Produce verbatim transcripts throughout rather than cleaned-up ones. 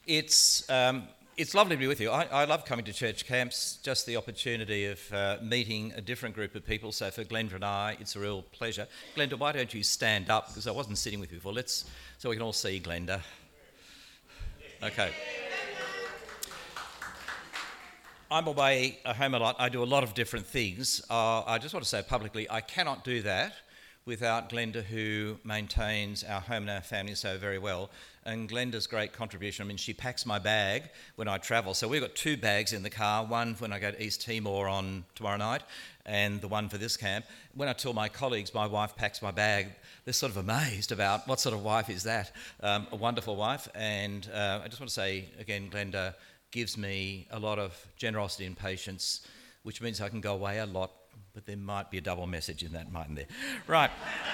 It's um, it's lovely to be with you. I, I love coming to church camps, just the opportunity of uh, meeting a different group of people. So for Glenda and I, it's a real pleasure. Glenda, why don't you stand up, because I wasn't sitting with you before. Let's so we can all see Glenda. Okay. I'm away at home a lot. I do a lot of different things. Uh, I just want to say publicly, I cannot do that without Glenda, who maintains our home and our family so very well. And Glenda's great contribution, I mean, she packs my bag when I travel. So we've got two bags in the car, one when I go to East Timor on tomorrow night, and the one for this camp. When I tell my colleagues my wife packs my bag, they're sort of amazed about what sort of wife is that. Um, a wonderful wife. And uh, I just want to say again, Glenda gives me a lot of generosity and patience, which means I can go away a lot, but there might be a double message in that, mightn't there? Right.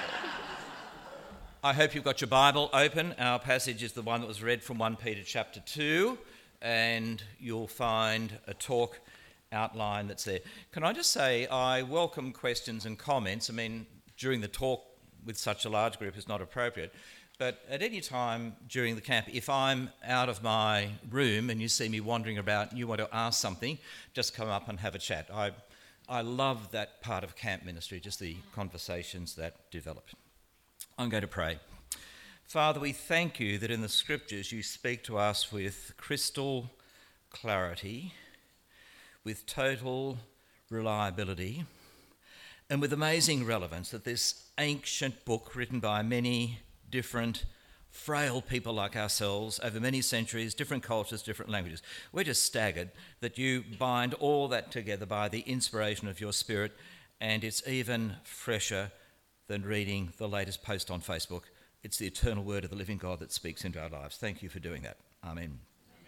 I hope you've got your Bible open. Our passage is the one that was read from First Peter chapter two, and you'll find a talk outline that's there. Can I just say I welcome questions and comments. I mean, during the talk with such a large group is not appropriate, but at any time during the camp, if I'm out of my room and you see me wandering about and you want to ask something, just come up and have a chat. I I love that part of camp ministry, just the conversations that develop. I'm going to pray. Father, we thank you that in the scriptures you speak to us with crystal clarity, with total reliability, and with amazing relevance, that this ancient book written by many different frail people like ourselves over many centuries, different cultures, different languages. We're just staggered that you bind all that together by the inspiration of your Spirit, and it's even fresher than reading the latest post on Facebook. It's the eternal word of the living God that speaks into our lives. Thank you for doing that. Amen.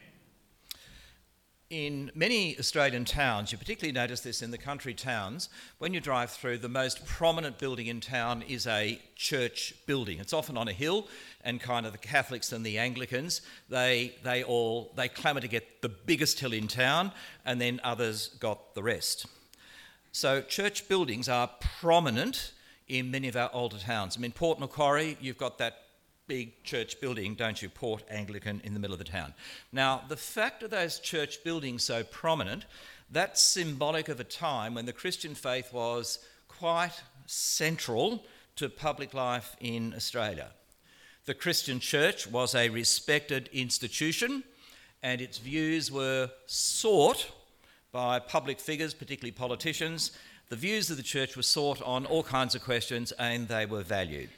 In many Australian towns, you particularly notice this in the country towns, when you drive through, the most prominent building in town is a church building. It's often on a hill, and kind of the Catholics and the Anglicans, they they all, they clamour to get the biggest hill in town, and then others got the rest. So church buildings are prominent in many of our older towns. I mean, Port Macquarie, you've got that big church building, don't you, Port Anglican in the middle of the town. Now, the fact of those church buildings so prominent, that's symbolic of a time when the Christian faith was quite central to public life in Australia. The Christian church was a respected institution, and its views were sought by public figures, particularly politicians. The views of the church were sought on all kinds of questions, and they were valued.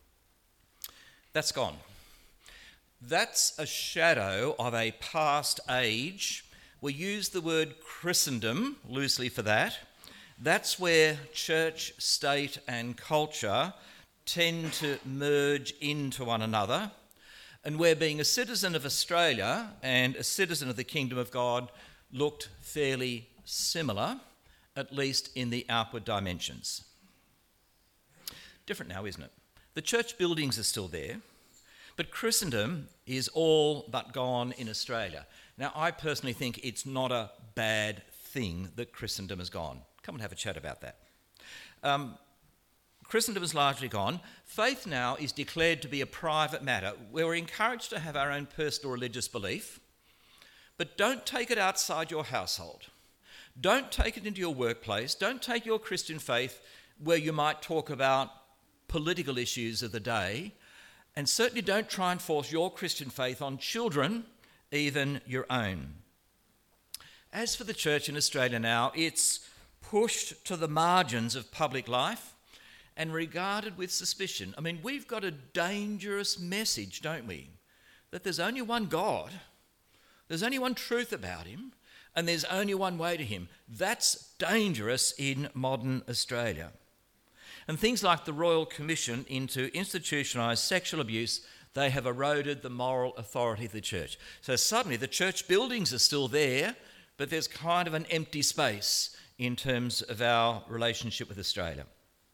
That's gone. That's a shadow of a past age. We use the word Christendom loosely for that. That's where church, state and culture tend to merge into one another, and where being a citizen of Australia and a citizen of the Kingdom of God looked fairly similar, at least in the outward dimensions. Different now, isn't it? The church buildings are still there, but Christendom is all but gone in Australia. Now, I personally think it's not a bad thing that Christendom has gone. Come and have a chat about that. Um, Christendom is largely gone. Faith now is declared to be a private matter. We're encouraged to have our own personal religious belief, but don't take it outside your household. Don't take it into your workplace. Don't take your Christian faith where you might talk about political issues of the day, and certainly don't try and force your Christian faith on children, even your own. As for the church in Australia now, it's pushed to the margins of public life and regarded with suspicion. I mean, we've got a dangerous message, don't we? That there's only one God, there's only one truth about him, and there's only one way to him. That's dangerous in modern Australia. And things like the Royal Commission into institutionalised sexual abuse, they have eroded the moral authority of the church. So suddenly the church buildings are still there, but there's kind of an empty space in terms of our relationship with Australia.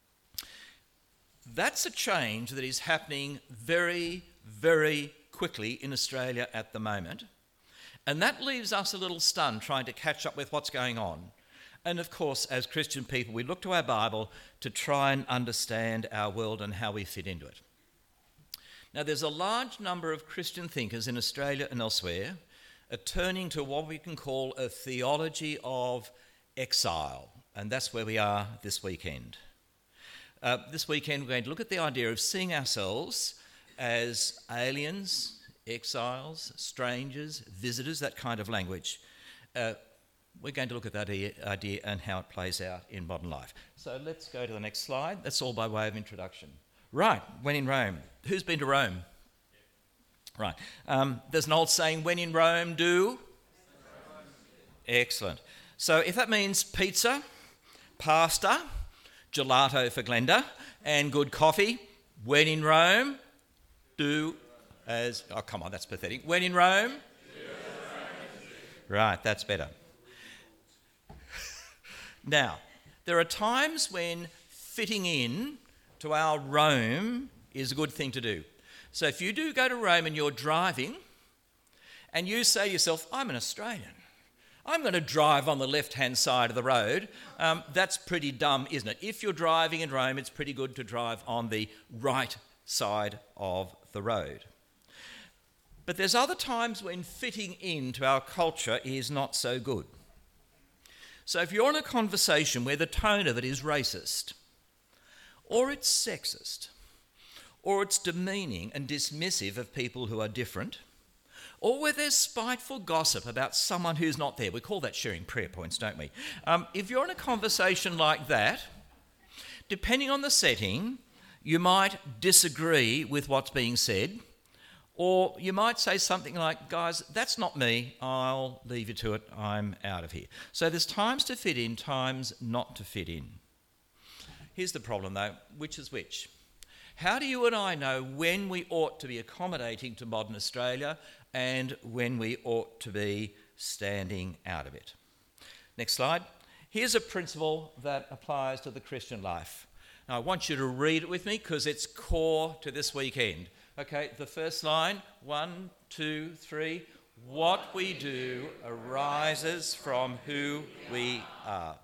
That's a change that is happening very, very quickly in Australia at the moment. And that leaves us a little stunned trying to catch up with what's going on. And of course, as Christian people, we look to our Bible to try and understand our world and how we fit into it. Now, there's a large number of Christian thinkers in Australia and elsewhere a turning to what we can call a theology of exile. And that's where we are this weekend. Uh, this weekend we're going to look at the idea of seeing ourselves as aliens, exiles, strangers, visitors, that kind of language. Uh, we're going to look at that idea and how it plays out in modern life. So let's go to the next slide. That's all by way of introduction. Right, when in Rome. Who's been to Rome? Right. Um, there's an old saying, when in Rome, do? Excellent. So if that means pizza, pasta, gelato for Glenda, and good coffee, when in Rome, do as... Oh, come on, that's pathetic. When in Rome? Right, that's better. Now, there are times when fitting in to our Rome is a good thing to do. So if you do go to Rome and you're driving and you say to yourself, I'm an Australian, I'm going to drive on the left-hand side of the road, um, that's pretty dumb, isn't it? If you're driving in Rome, it's pretty good to drive on the right side of the road. But there's other times when fitting into our culture is not so good. So if you're in a conversation where the tone of it is racist, or it's sexist, or it's demeaning and dismissive of people who are different, or where there's spiteful gossip about someone who's not there, we call that sharing prayer points, don't we? Um, if you're in a conversation like that, depending on the setting, you might disagree with what's being said, or you might say something like, guys, that's not me, I'll leave you to it, I'm out of here. So there's times to fit in, times not to fit in. Here's the problem though, which is which? How do you and I know when we ought to be accommodating to modern Australia and when we ought to be standing out of it? Next slide. Here's a principle that applies to the Christian life. Now I want you to read it with me because it's core to this weekend. Okay, the first line, one, two, three. What we do arises from who we are.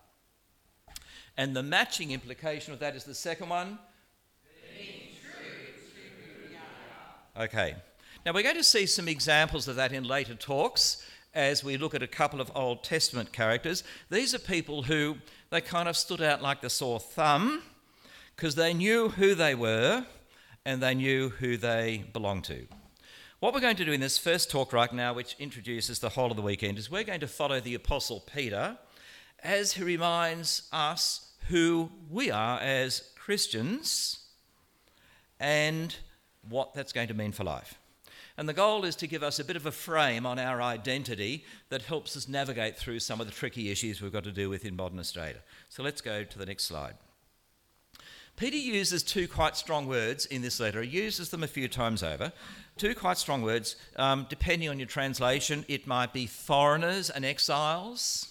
And the matching implication of that is the second one. Being true to who we are. Okay, now we're going to see some examples of that in later talks as we look at a couple of Old Testament characters. These are people who, they kind of stood out like the sore thumb because they knew who they were and they knew who they belonged to. What we're going to do in this first talk right now, which introduces the whole of the weekend, is we're going to follow the Apostle Peter as he reminds us who we are as Christians and what that's going to mean for life. And the goal is to give us a bit of a frame on our identity that helps us navigate through some of the tricky issues we've got to deal with in modern Australia. So let's go to the next slide. Peter uses two quite strong words in this letter. He uses them a few times over. Two quite strong words. Um, depending on your translation, it might be foreigners and exiles,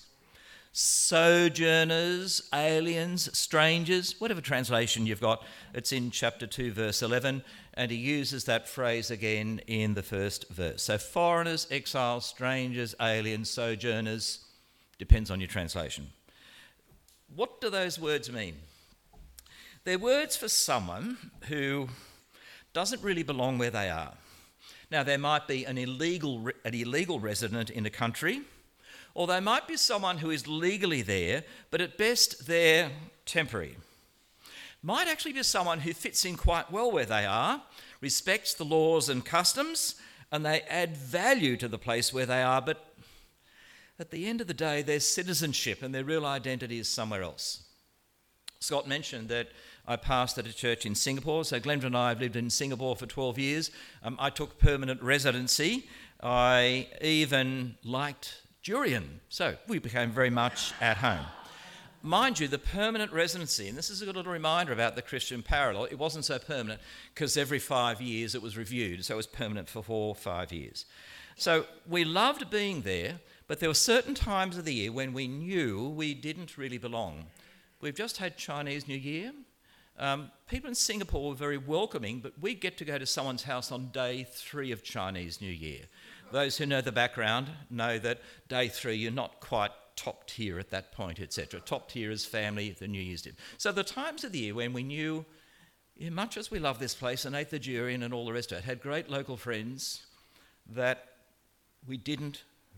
sojourners, aliens, strangers, whatever translation you've got. It's in chapter two, verse eleven, and he uses that phrase again in the first verse. So foreigners, exiles, strangers, aliens, sojourners, depends on your translation. What do those words mean? They're words for someone who doesn't really belong where they are. Now, there might be an illegal, an illegal resident in a country, or they might be someone who is legally there, but at best they're temporary. Might actually be someone who fits in quite well where they are, respects the laws and customs, and they add value to the place where they are, but at the end of the day, their citizenship and their real identity is somewhere else. Scott mentioned that I pastored a church in Singapore, so Glenda and I have lived in Singapore for twelve years. Um, I took permanent residency. I even liked durian, so we became very much at home. Mind you, the permanent residency, and this is a good little reminder about the Christian parallel, it wasn't so permanent because every five years it was reviewed, so it was permanent for four or five years. So we loved being there, but there were certain times of the year when we knew we didn't really belong. We've just had Chinese New Year. Um, people in Singapore were very welcoming, but we get to go to someone's house on day three of Chinese New Year. Those who know the background know that day three, you're not quite top tier at that point, et cetera. Top tier is family, the New Year's Day. So the times of the year when we knew, yeah, much as we love this place and ate the durian and all the rest of it, had great local friends, that we didn't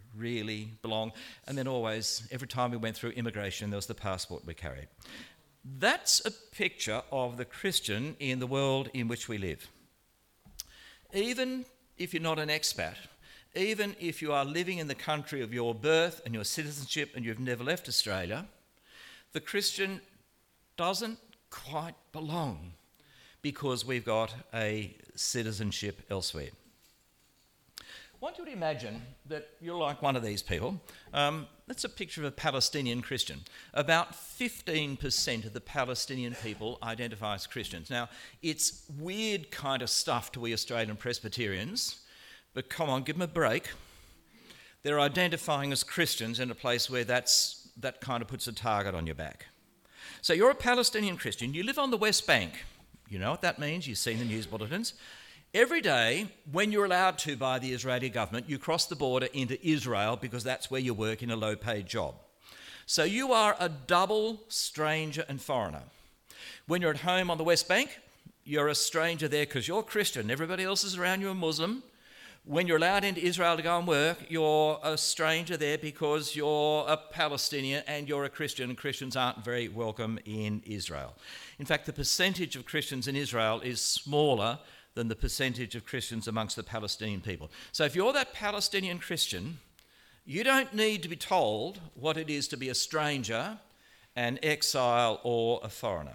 really belong. And then always, every time we went through immigration, there was the passport we carried. That's a picture of the Christian in the world in which we live. Even if you're not an expat, even if you are living in the country of your birth and your citizenship and you've never left Australia, the Christian doesn't quite belong because we've got a citizenship elsewhere. I want you to imagine that you're like one of these people. Um, that's a picture of a Palestinian Christian. About fifteen percent of the Palestinian people identify as Christians. Now, it's weird kind of stuff to we Australian Presbyterians, but come on, give them a break. They're identifying as Christians in a place where that's that kind of puts a target on your back. So you're a Palestinian Christian. You live on the West Bank. You know what that means. You've seen the news bulletins. Every day, when you're allowed to by the Israeli government, you cross the border into Israel because that's where you work in a low-paid job. So you are a double stranger and foreigner. When you're at home on the West Bank, you're a stranger there because you're Christian. Everybody else is around you a Muslim. When you're allowed into Israel to go and work, you're a stranger there because you're a Palestinian and you're a Christian, and Christians aren't very welcome in Israel. In fact, the percentage of Christians in Israel is smaller than the percentage of Christians amongst the Palestinian people. So if you're that Palestinian Christian, you don't need to be told what it is to be a stranger, an exile, or a foreigner.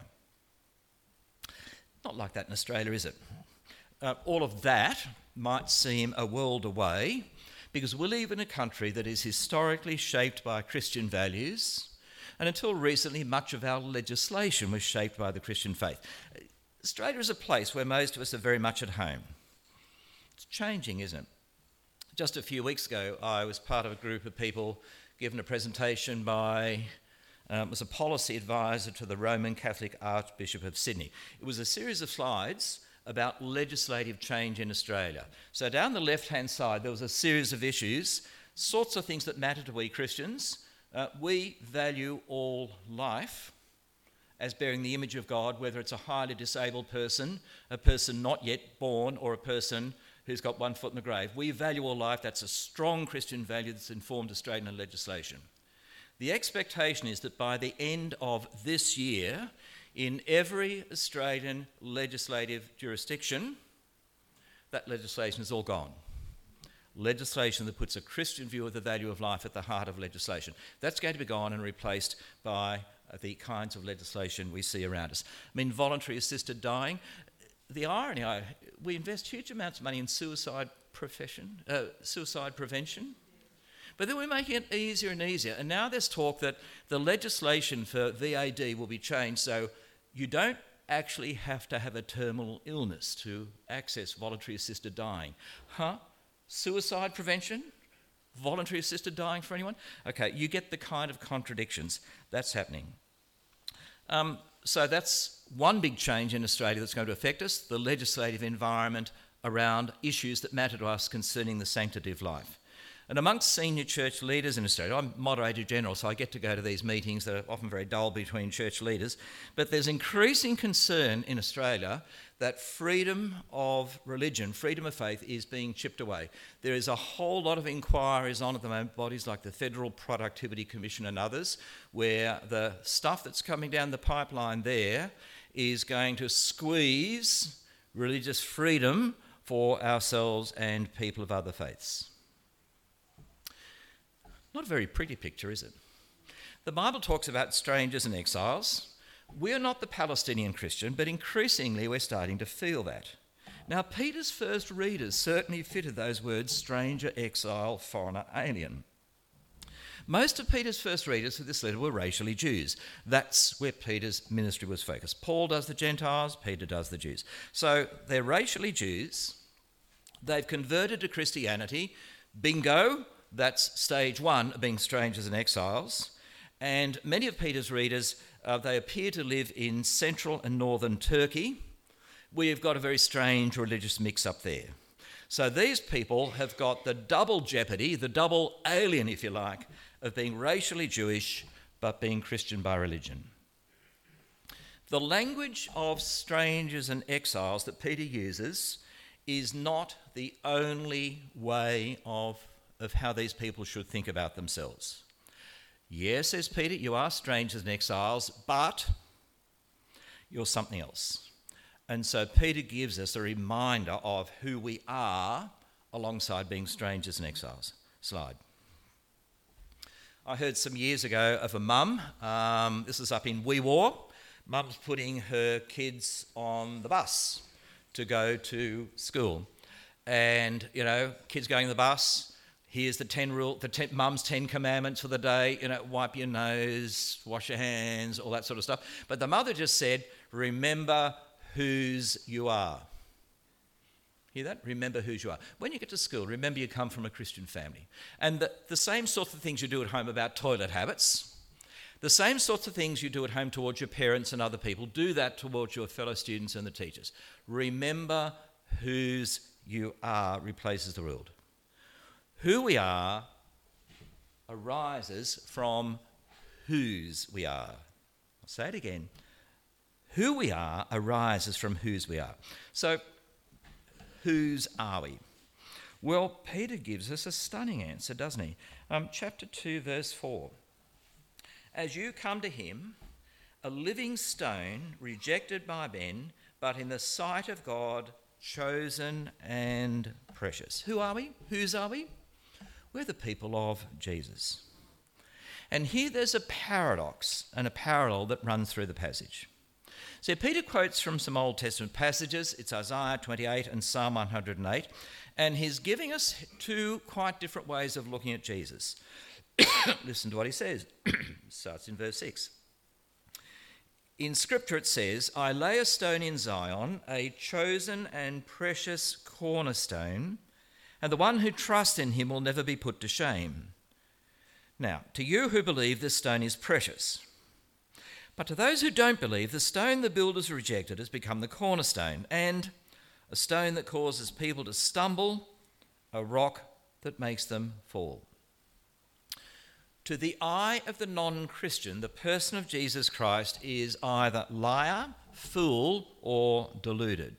Not like that in Australia, is it? Uh, all of that might seem a world away because we live in a country that is historically shaped by Christian values, and until recently much of our legislation was shaped by the Christian faith. Australia is a place where most of us are very much at home. It's changing, isn't it? Just a few weeks ago, I was part of a group of people given a presentation by, um, was a policy advisor to the Roman Catholic Archbishop of Sydney. It was a series of slides about legislative change in Australia. So down the left-hand side, there was a series of issues, sorts of things that matter to we Christians. Uh, we value all life as bearing the image of God, whether it's a highly disabled person, a person not yet born, or a person who's got one foot in the grave. We value all life. That's a strong Christian value that's informed Australian legislation. The expectation is that by the end of this year, in every Australian legislative jurisdiction, that legislation is all gone. Legislation that puts a Christian view of the value of life at the heart of legislation. That's going to be gone and replaced by the kinds of legislation we see around us. I mean, voluntary assisted dying. The irony, I, we invest huge amounts of money in suicide profession, uh, suicide prevention, but then we're making it easier and easier. And now there's talk that the legislation for V A D will be changed so you don't actually have to have a terminal illness to access voluntary assisted dying. Huh? Suicide prevention? Voluntary assisted dying for anyone? Okay, you get the kind of contradictions that's happening. Um, so that's one big change in Australia that's going to affect us, the legislative environment around issues that matter to us concerning the sanctity of life. And amongst senior church leaders in Australia, I'm moderator general, so I get to go to these meetings that are often very dull between church leaders, but there's increasing concern in Australia that freedom of religion, freedom of faith is being chipped away. There is a whole lot of inquiries on at the moment, bodies like the Federal Productivity Commission and others, where the stuff that's coming down the pipeline there is going to squeeze religious freedom for ourselves and people of other faiths. Not a very pretty picture, is it? The Bible talks about strangers and exiles. We're not the Palestinian Christian, but increasingly we're starting to feel that. Now, Peter's first readers certainly fitted those words, stranger, exile, foreigner, alien. Most of Peter's first readers of this letter were racially Jews. That's where Peter's ministry was focused. Paul does the Gentiles, Peter does the Jews. So they're racially Jews. They've converted to Christianity. Bingo! That's stage one of being strangers and exiles. And many of Peter's readers, uh, they appear to live in central and northern Turkey. We've got a very strange religious mix up there. So these people have got the double jeopardy, the double alien, if you like, of being racially Jewish but being Christian by religion. The language of strangers and exiles that Peter uses is not the only way of of how these people should think about themselves. Yes, says Peter, you are strangers and exiles, but you're something else. And so Peter gives us a reminder of who we are alongside being strangers and exiles. Slide. I heard some years ago of a mum, um, this is up in Wee Waa, mum's putting her kids on the bus to go to school. And, you know, kids going to the bus, here's the ten rule, the ten, mum's ten commandments for the day, you know, wipe your nose, wash your hands, all that sort of stuff. But the mother just said, remember whose you are. Hear that? Remember whose you are. When you get to school, remember you come from a Christian family. And the, the same sorts of things you do at home about toilet habits, the same sorts of things you do at home towards your parents and other people, do that towards your fellow students and the teachers. Remember whose you are replaces the world. Who we are arises from whose we are. I'll say it again. Who we are arises from whose we are. So, whose are we? Well, Peter gives us a stunning answer, doesn't he? Um, chapter two, verse four. As you come to him, a living stone, rejected by men, but in the sight of God, chosen and precious. Who are we? Whose are we? We're the people of Jesus. And here there's a paradox and a parallel that runs through the passage. So Peter quotes from some Old Testament passages. It's Isaiah twenty-eight and Psalm one hundred eight. And he's giving us two quite different ways of looking at Jesus. Listen to what he says. Starts in verse six. In Scripture it says, I lay a stone in Zion, a chosen and precious cornerstone, and the one who trusts in him will never be put to shame. Now, to you who believe, this stone is precious. But to those who don't believe, the stone the builders rejected has become the cornerstone, and a stone that causes people to stumble, a rock that makes them fall. To the eye of the non-Christian, the person of Jesus Christ is either liar, fool, or deluded.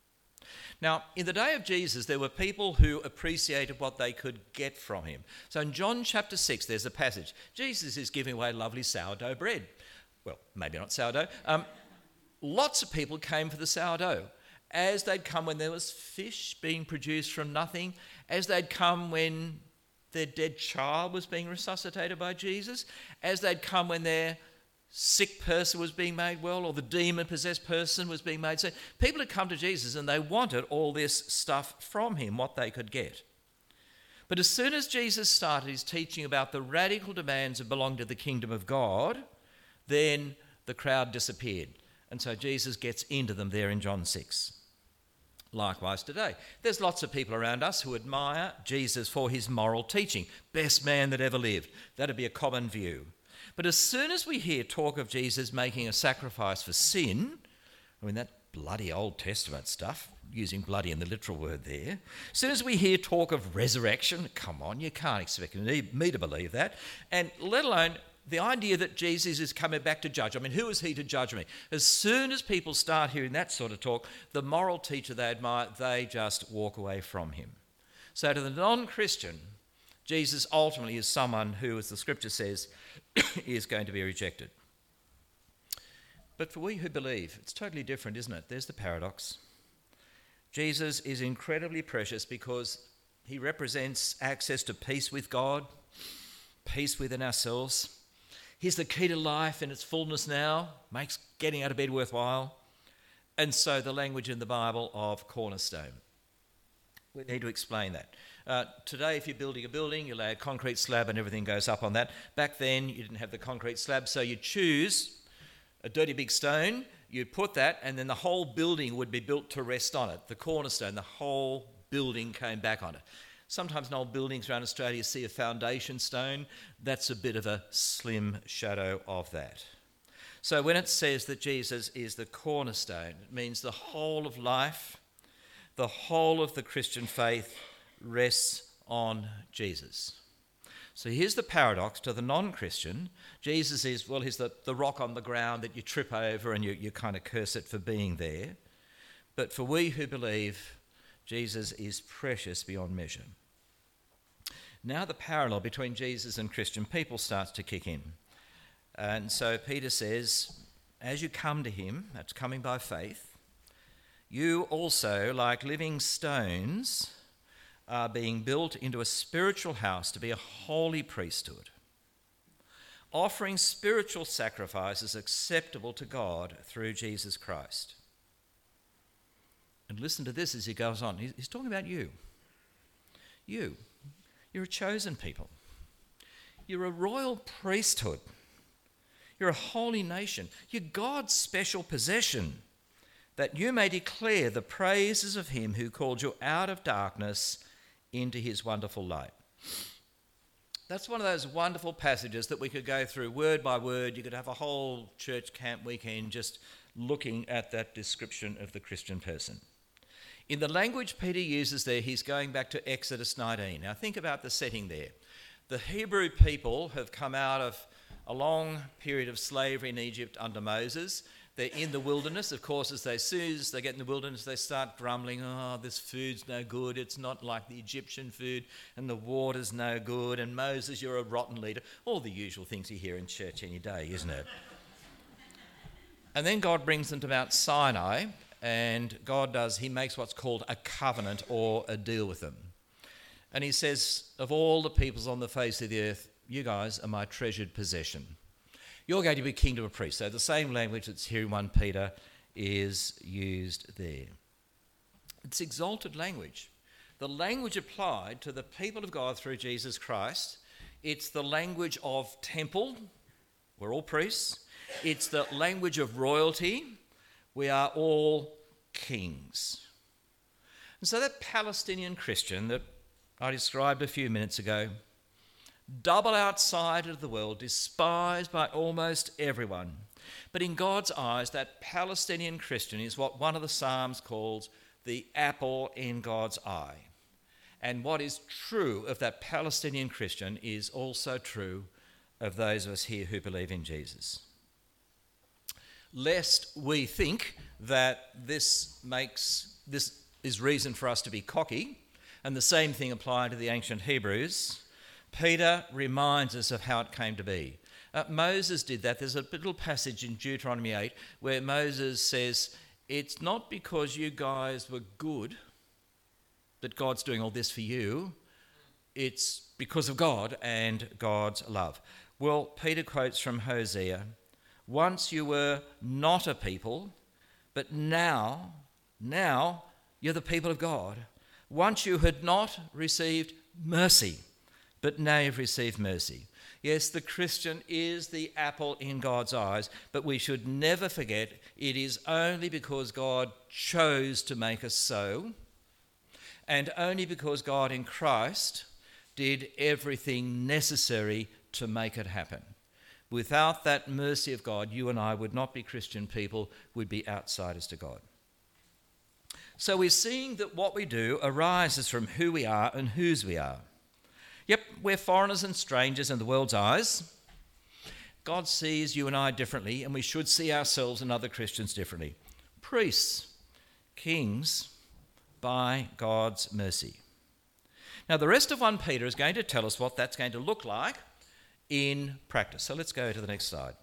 Now, in the day of Jesus, there were people who appreciated what they could get from him. So in John chapter six, there's a passage. Jesus is giving away lovely sourdough bread. Well, maybe not sourdough. Um, lots of people came for the sourdough, as they'd come when there was fish being produced from nothing, as they'd come when their dead child was being resuscitated by Jesus, as they'd come when their sick person was being made well, or the demon-possessed person was being made sick. People had come to Jesus and they wanted all this stuff from him, what they could get. But as soon as Jesus started his teaching about the radical demands that belong to the kingdom of God, then the crowd disappeared. And so Jesus gets into them there in John six. Likewise today, there's lots of people around us who admire Jesus for his moral teaching. Best man that ever lived. That'd be a common view. But as soon as we hear talk of Jesus making a sacrifice for sin, I mean, that bloody Old Testament stuff, using bloody in the literal word there, as soon as we hear talk of resurrection, come on, you can't expect me to believe that, and let alone the idea that Jesus is coming back to judge. I mean, who is he to judge me? As soon as people start hearing that sort of talk, the moral teacher they admire, they just walk away from him. So to the non-Christian, Jesus ultimately is someone who, as the scripture says, is going to be rejected. But for we who believe, it's totally different, isn't it? There's the paradox. Jesus is incredibly precious because he represents access to peace with God, peace within ourselves. He's the key to life in its fullness now, makes getting out of bed worthwhile. And so the language in the Bible of cornerstone. We need to explain that. Uh, today, if you're building a building, you lay a concrete slab and everything goes up on that. Back then, you didn't have the concrete slab, so you choose a dirty big stone, you put that, and then the whole building would be built to rest on it. The cornerstone, the whole building came back on it. Sometimes in old buildings around Australia, you see a foundation stone. That's a bit of a slim shadow of that. So when it says that Jesus is the cornerstone, it means the whole of life, the whole of the Christian faith rests on Jesus. So here's the paradox to the non-Christian. Jesus is, well, he's the, the rock on the ground that you trip over and you, you kind of curse it for being there. But for we who believe, Jesus is precious beyond measure. Now the parallel between Jesus and Christian people starts to kick in. And so Peter says, as you come to him, that's coming by faith, you also, like living stones, are being built into a spiritual house to be a holy priesthood, offering spiritual sacrifices acceptable to God through Jesus Christ. And listen to this as he goes on. He's talking about you. You. You're a chosen people. You're a royal priesthood. You're a holy nation. You're God's special possession, that you may declare the praises of him who called you out of darkness into his wonderful light. That's one of those wonderful passages that we could go through word by word. You could have a whole church camp weekend just looking at that description of the Christian person. In the language Peter uses there, he's going back to Exodus nineteen. Now think about the setting there. The Hebrew people have come out of a long period of slavery in Egypt under Moses. They're in the wilderness. Of course, as they, as soon as they get in the wilderness, they start grumbling, oh, this food's no good. It's not like the Egyptian food, and the water's no good. And Moses, you're a rotten leader. All the usual things you hear in church any day, isn't it? And then God brings them to Mount Sinai, and God does, he makes what's called a covenant or a deal with them. And he says, of all the peoples on the face of the earth, you guys are my treasured possession. You're going to be kingdom of priests. So the same language that's here in First Peter is used there. It's exalted language. The language applied to the people of God through Jesus Christ. It's the language of temple. We're all priests. It's the language of royalty. We are all kings. And so that Palestinian Christian that I described a few minutes ago, double outside of the world, despised by almost everyone. But in God's eyes, that Palestinian Christian is what one of the Psalms calls the apple in God's eye. And what is true of that Palestinian Christian is also true of those of us here who believe in Jesus. Lest we think that this makes this is reason for us to be cocky, and the same thing applied to the ancient Hebrews, Peter reminds us of how it came to be. Uh, Moses did that. There's a little passage in Deuteronomy eight where Moses says, it's not because you guys were good that God's doing all this for you. It's because of God and God's love. Well, Peter quotes from Hosea, once you were not a people, but now, now you're the people of God. Once you had not received mercy, but now you've received mercy. Yes, the Christian is the apple in God's eyes, but we should never forget it is only because God chose to make us so, and only because God in Christ did everything necessary to make it happen. Without that mercy of God, you and I would not be Christian people, we'd be outsiders to God. So we're seeing that what we do arises from who we are and whose we are. Yep, we're foreigners and strangers in the world's eyes. God sees you and I differently, and we should see ourselves and other Christians differently. Priests, kings, by God's mercy. Now, the rest of First Peter is going to tell us what that's going to look like in practice. So let's go to the next slide.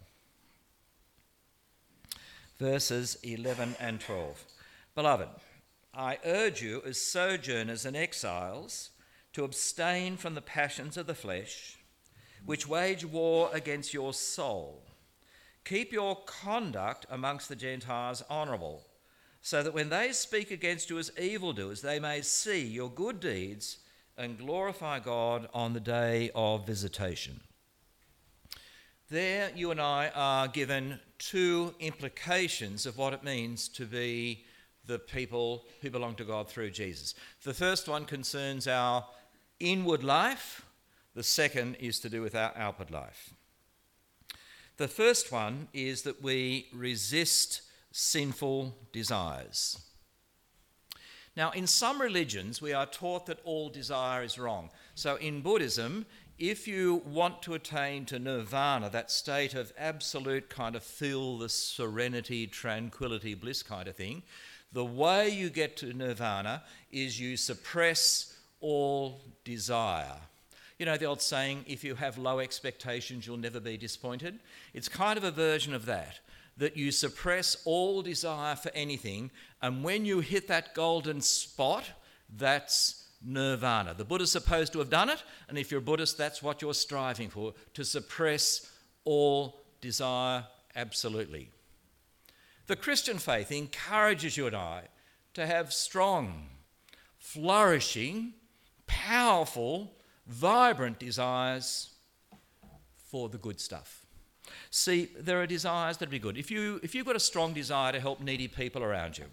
Verses eleven and twelve. Beloved, I urge you as sojourners and exiles to abstain from the passions of the flesh, which wage war against your soul. Keep your conduct amongst the Gentiles honourable, so that when they speak against you as evildoers, they may see your good deeds and glorify God on the day of visitation. There, you and I are given two implications of what it means to be the people who belong to God through Jesus. The first one concerns our inward life. The second is to do with our outward life. The first one is that we resist sinful desires. Now, in some religions, we are taught that all desire is wrong. So in Buddhism, if you want to attain to nirvana, that state of absolute kind of feel the serenity, tranquility, bliss kind of thing, the way you get to nirvana is you suppress all desire. You know the old saying, if you have low expectations, you'll never be disappointed? It's kind of a version of that, that you suppress all desire for anything, and when you hit that golden spot, that's nirvana. The Buddha's supposed to have done it, and if you're a Buddhist, that's what you're striving for, to suppress all desire absolutely. The Christian faith encourages you and I to have strong, flourishing, powerful, vibrant desires for the good stuff. See, there are desires that be good. If, you, if you've got a strong desire to help needy people around you,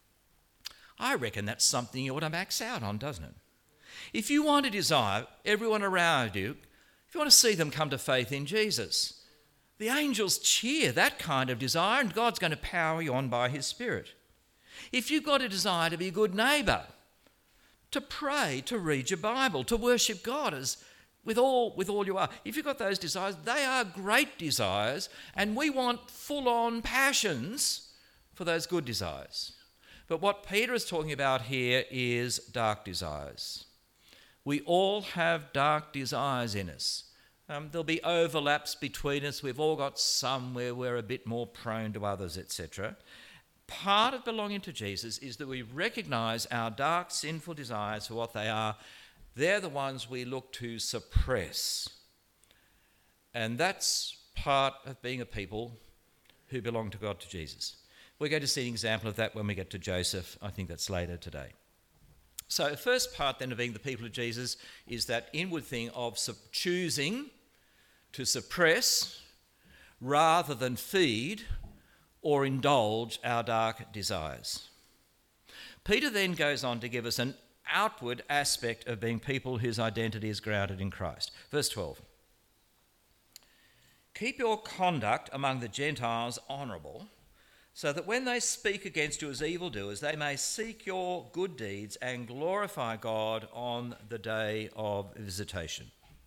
I reckon that's something you ought to max out on, doesn't it? If you want to desire everyone around you, if you want to see them come to faith in Jesus, the angels cheer that kind of desire, and God's going to power you on by his Spirit. If you've got a desire to be a good neighbour, to pray, to read your Bible, to worship God as with all, with all you are, if you've got those desires, they are great desires, and we want full-on passions for those good desires. But what Peter is talking about here is dark desires. We all have dark desires in us. Um, there'll be overlaps between us. We've all got some where we're a bit more prone to others, et cetera. Part of belonging to Jesus is that we recognise our dark, sinful desires for what they are. They're the ones we look to suppress. And that's part of being a people who belong to God, to Jesus. We're going to see an example of that when we get to Joseph. I think that's later today. So the first part then of being the people of Jesus is that inward thing of sub- choosing to suppress rather than feed or indulge our dark desires. Peter then goes on to give us an outward aspect of being people whose identity is grounded in Christ. Verse twelve. Keep your conduct among the Gentiles honourable, so that when they speak against you as evildoers, they may seek your good deeds and glorify God on the day of visitation.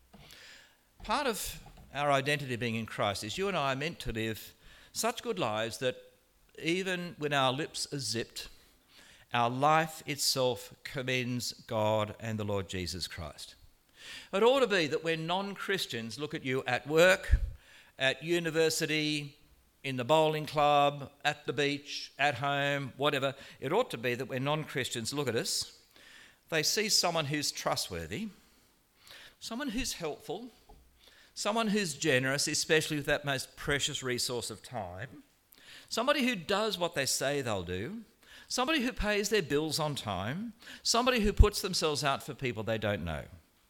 Part of our identity being in Christ is you and I are meant to live such good lives that even when our lips are zipped, our life itself commends God and the Lord Jesus Christ. It ought to be that when non-Christians look at you at work, at university, in the bowling club, at the beach, at home, whatever, it ought to be that when non-Christians look at us, they see someone who's trustworthy, someone who's helpful, someone who's generous, especially with that most precious resource of time, somebody who does what they say they'll do, somebody who pays their bills on time, somebody who puts themselves out for people they don't know.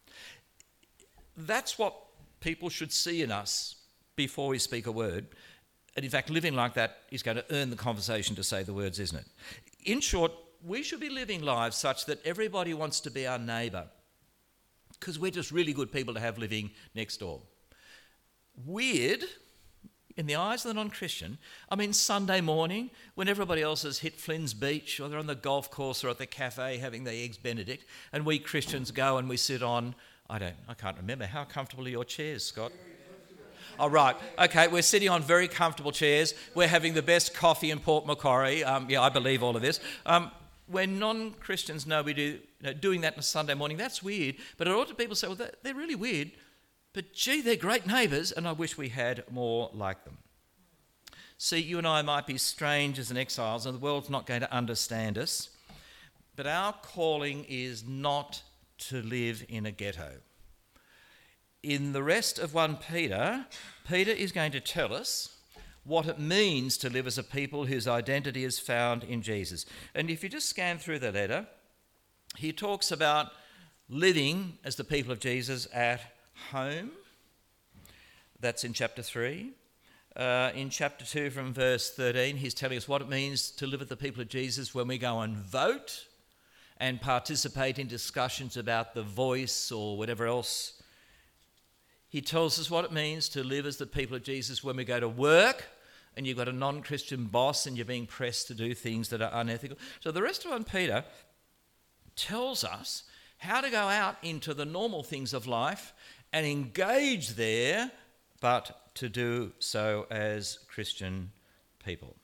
That's what people should see in us before we speak a word. And in fact, living like that is going to earn the conversation to say the words, isn't it? In short, we should be living lives such that everybody wants to be our neighbour, because we're just really good people to have living next door. Weird, in the eyes of the non-Christian, I mean, Sunday morning, when everybody else has hit Flynn's Beach, or they're on the golf course or at the cafe having their Eggs Benedict, and we Christians go and we sit on, I don't, I can't remember, how comfortable are your chairs, Scott? Oh, right. Okay, we're sitting on very comfortable chairs. We're having the best coffee in Port Macquarie. Um, yeah, I believe all of this. Um, when non-Christians know we do, you know, doing that on a Sunday morning, that's weird. But a lot of people say, well, they're really weird. But gee, they're great neighbours, and I wish we had more like them. See, you and I might be strangers and exiles, and the world's not going to understand us. But our calling is not to live in a ghetto. In the rest of First Peter, Peter is going to tell us what it means to live as a people whose identity is found in Jesus. And if you just scan through the letter, he talks about living as the people of Jesus at home. That's in chapter three. Uh, in chapter two from verse thirteen, he's telling us what it means to live with the people of Jesus when we go and vote and participate in discussions about the voice or whatever else. He tells us what it means to live as the people of Jesus when we go to work and you've got a non-Christian boss and you're being pressed to do things that are unethical. So the rest of First Peter tells us how to go out into the normal things of life and engage there, but to do so as Christian people.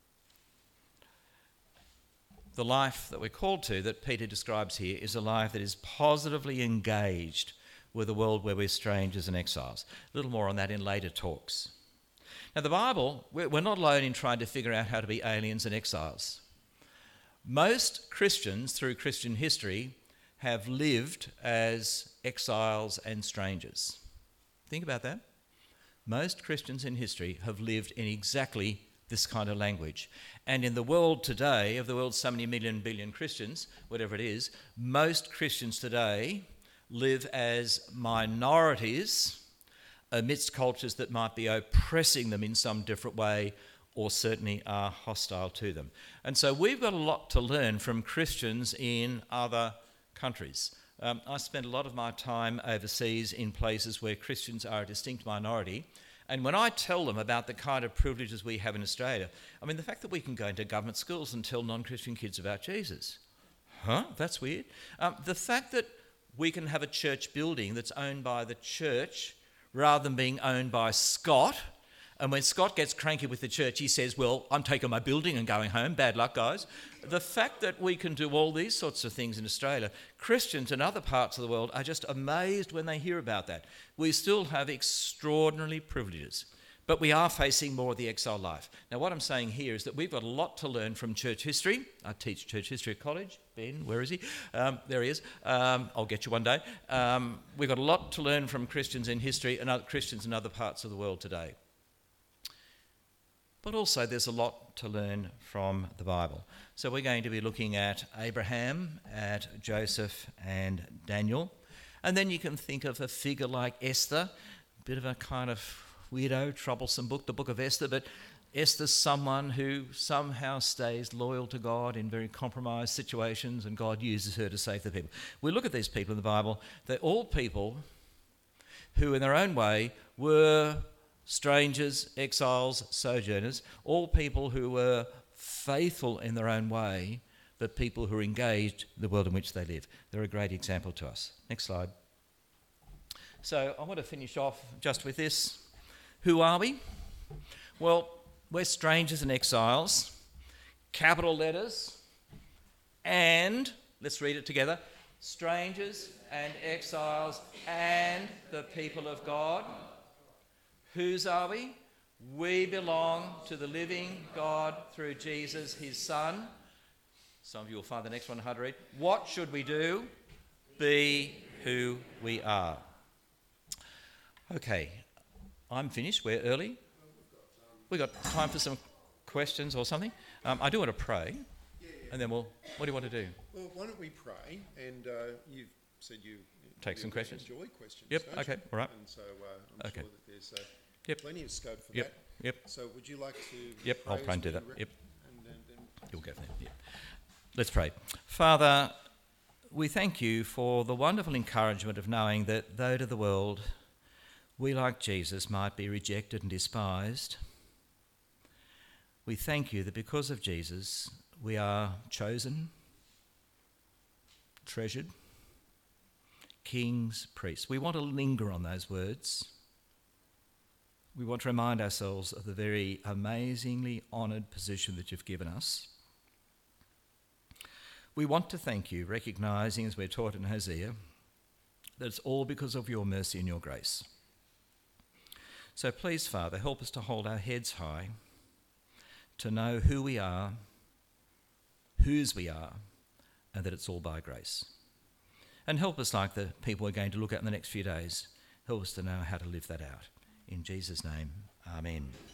The life that we're called to, that Peter describes here, is a life that is positively engaged with a world where we're strangers and exiles. A little more on that in later talks. Now, the Bible, we're not alone in trying to figure out how to be aliens and exiles. Most Christians, through Christian history, have lived as exiles and strangers. Think about that. Most Christians in history have lived in exactly this kind of language. And in the world today, of the world's so many million, billion Christians, whatever it is, most Christians today live as minorities amidst cultures that might be oppressing them in some different way or certainly are hostile to them. And so we've got a lot to learn from Christians in other countries. Um, I spend a lot of my time overseas in places where Christians are a distinct minority. And when I tell them about the kind of privileges we have in Australia, I mean, the fact that we can go into government schools and tell non-Christian kids about Jesus. Huh? That's weird. Um, the fact that we can have a church building that's owned by the church rather than being owned by Scott. And when Scott gets cranky with the church, he says, well, I'm taking my building and going home. Bad luck, guys. The fact that we can do all these sorts of things in Australia, Christians in other parts of the world are just amazed when they hear about that. We still have extraordinary privileges, but we are facing more of the exile life. Now, what I'm saying here is that we've got a lot to learn from church history. I teach church history at college. Ben, where is he? Um, there he is. Um, I'll get you one day. Um, we've got a lot to learn from Christians in history and other Christians in other parts of the world today. But also there's a lot to learn from the Bible. So we're going to be looking at Abraham, at Joseph and Daniel. And then you can think of a figure like Esther, a bit of a kind of weirdo, troublesome book, the book of Esther, but Esther's someone who somehow stays loyal to God in very compromised situations, and God uses her to save the people. We look at these people in the Bible, they're all people who in their own way were strangers, exiles, sojourners, all people who were faithful in their own way, but people who are engaged in the world in which they live. They're a great example to us. Next slide. So I want to finish off just with this. Who are we? Well, we're strangers and exiles, capital letters, and, let's read it together, strangers and exiles and the people of God. Whose are we? We belong to the living God through Jesus, his Son. Some of you will find the next one hard to read. What should we do? Be who we are. Okay, I'm finished. We're early. We've got time for some questions or something. Um, I do want to pray, yeah, yeah. and then we'll... What do you want to do? Well, why don't we pray? And uh, you've said you... Take some questions. Enjoy questions. Yep, don't okay, you? all right. And so uh, I'm Okay. sure that there's uh, Yep. plenty of scope for Yep, that. yep. So would you like to... Yep, I'll pray try and as do we that. re- Yep. And then, then You'll go from there. Yep. Let's pray. Father, we thank you for the wonderful encouragement of knowing that though to the world we, like Jesus, might be rejected and despised, we thank you that because of Jesus we are chosen, treasured, kings, priests. We want to linger on those words. We want to remind ourselves of the very amazingly honoured position that you've given us. We want to thank you, recognising, as we're taught in Hosea, that it's all because of your mercy and your grace. So please, Father, help us to hold our heads high, to know who we are, whose we are, and that it's all by grace. And help us, like the people we're going to look at in the next few days, help us to know how to live that out. In Jesus' name, amen.